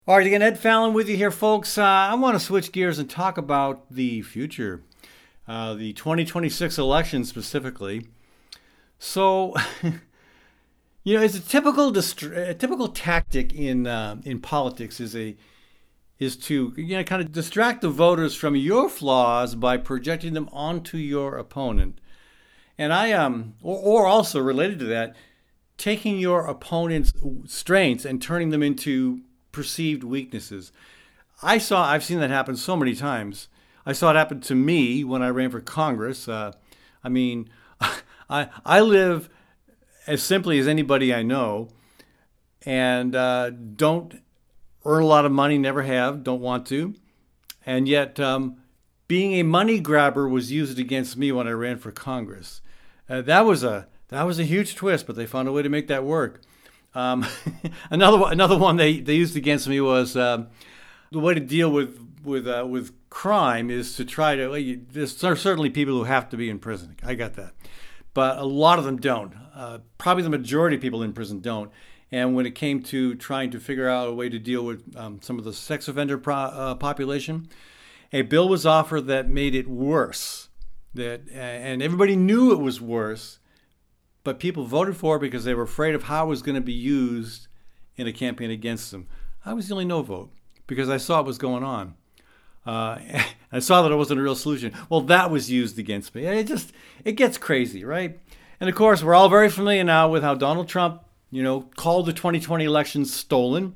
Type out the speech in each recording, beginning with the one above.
All right, again, Ed Fallon with you here, folks. I want to switch gears and talk about the future, the 2026 election specifically. So, it's a typical tactic in politics is to kind of distract the voters from your flaws by projecting them onto your opponent. And or also related to that, taking your opponent's strengths and turning them into perceived weaknesses. I've seen that happen so many times. I saw it happen to me when I ran for Congress. I mean, I live as simply as anybody I know, and don't earn a lot of money, never have, don't want to, and yet being a money grabber was used against me when I ran for Congress. That was a huge twist, but they found a way to make that work. Another one they used against me was the way to deal with crime is to try to. There's certainly people who have to be in prison. I got that, but a lot of them don't. Probably the majority of people in prison don't. And when it came to trying to figure out a way to deal with some of the sex offender population, a bill was offered that made it worse. And everybody knew it was worse. But people voted for it because they were afraid of how it was going to be used in a campaign against them. I was the only no vote because I saw what was going on. I saw that it wasn't a real solution. Well, that was used against me. It gets crazy, right? And of course, we're all very familiar now with how Donald Trump, called the 2020 election stolen.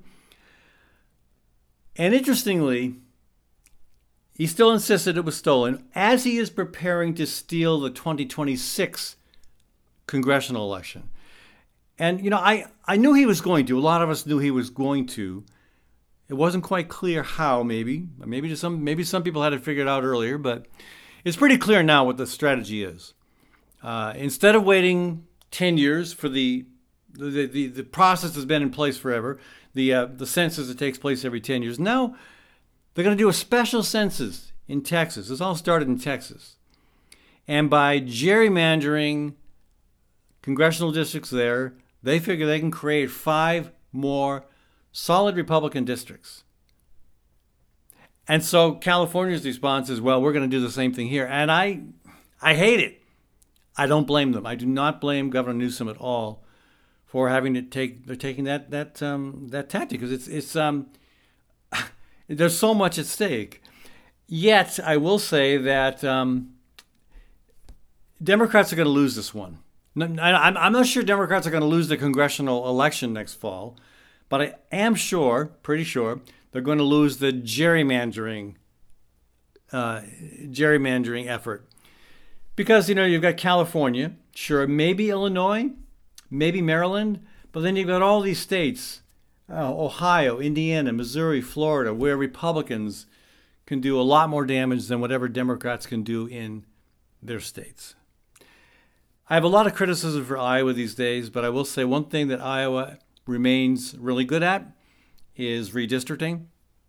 And interestingly, he still insisted it was stolen as he is preparing to steal the 2026 congressional election. And, I knew he was going to. A lot of us knew he was going to. It wasn't quite clear how, maybe. Maybe some people had it figured out earlier, but it's pretty clear now what the strategy is. Instead of waiting 10 years for the process has been in place forever, the census that takes place every 10 years. Now they're going to do a special census in Texas. This all started in Texas. And by gerrymandering congressional districts there, they figure they can create 5 more solid Republican districts. And so California's response is, well, we're going to do the same thing here. And I hate it. I don't blame them. I do not blame Governor Newsom at all for having to taking that tactic, because it's there's so much at stake. Yet I will say that Democrats are going to lose this one. I'm not sure Democrats are going to lose the congressional election next fall, but I am pretty sure, they're going to lose the gerrymandering effort. Because, you've got California, sure, maybe Illinois, maybe Maryland, but then you've got all these states, Ohio, Indiana, Missouri, Florida, where Republicans can do a lot more damage than whatever Democrats can do in their states. I have a lot of criticism for Iowa these days, but I will say one thing that Iowa remains really good at is redistricting.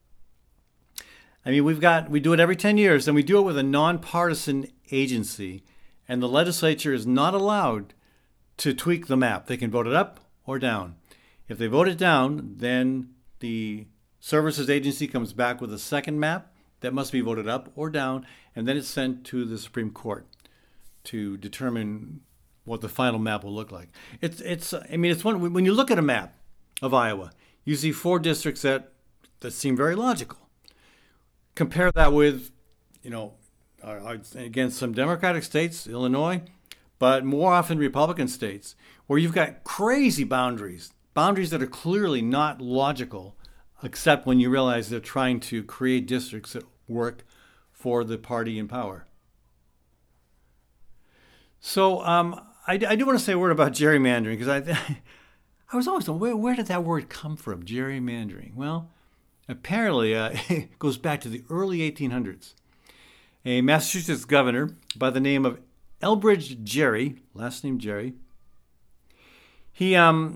I mean, we do it every 10 years, and we do it with a nonpartisan agency, and the legislature is not allowed to tweak the map. They can vote it up or down. If they vote it down, then the services agency comes back with a second map that must be voted up or down, and then it's sent to the Supreme Court to determine what the final map will look like. It's one, when you look at a map of Iowa, you see 4 districts that seem very logical. Compare that with, against some Democratic states, Illinois, but more often Republican states, where you've got crazy boundaries that are clearly not logical, except when you realize they're trying to create districts that work for the party in power. So I do want to say a word about gerrymandering, because I was always wondering, where did that word come from, gerrymandering? Well, apparently it goes back to the early 1800s. A Massachusetts governor by the name of Elbridge Gerry, last name Gerry, he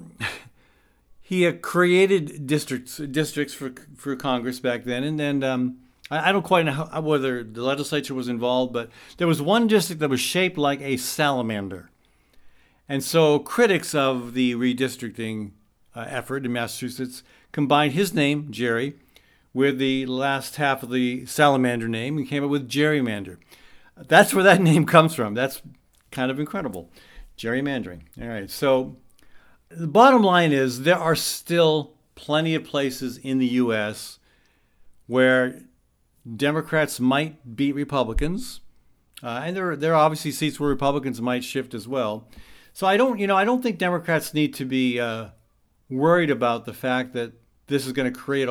created districts for Congress back then, and then I don't quite know whether the legislature was involved, but there was one district that was shaped like a salamander. And so critics of the redistricting effort in Massachusetts combined his name, Jerry, with the last half of the salamander name and came up with gerrymander. That's where that name comes from. That's kind of incredible. Gerrymandering. All right. So the bottom line is there are still plenty of places in the U.S. where Democrats might beat Republicans. And there are obviously seats where Republicans might shift as well. So I don't think Democrats need to be worried about the fact that this is going to create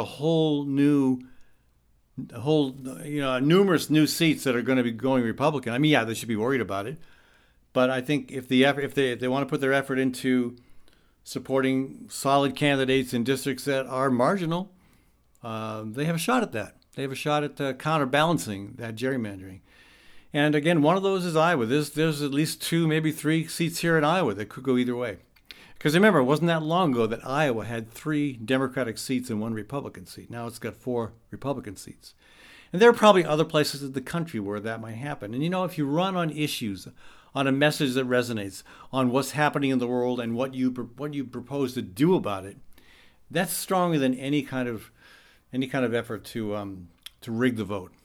numerous new seats that are going to be going Republican. I mean, yeah, they should be worried about it. But I think if they want to put their effort into supporting solid candidates in districts that are marginal, they have a shot at that. They have a shot at counterbalancing that gerrymandering. And again, one of those is Iowa. There's at least 2, maybe 3 seats here in Iowa that could go either way. Because remember, it wasn't that long ago that Iowa had 3 Democratic seats and 1 Republican seat. Now it's got 4 Republican seats. And there are probably other places in the country where that might happen. And if you run on issues, on a message that resonates, on what's happening in the world and what you propose to do about it, that's stronger than any kind of effort to rig the vote.